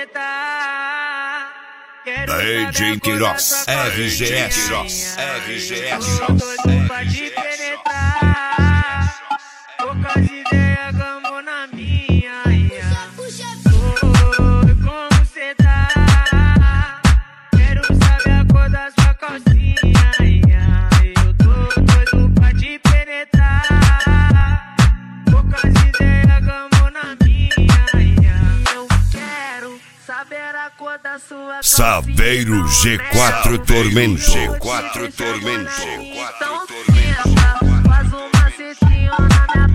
penetrar. DJ Queiroz, RGS. Tô doido pra te penetrar. Poucas ideias, gamo na minha. Oi, como cê tá? Quero saber a cor da sua calcinha. Eu tô doido pra te penetrar. Poucas ideias, gamo na minha. Eu quero saber a cor da sua calcinha. Saveiro G4 Tormento. Então senta, faz uma cestinha na minha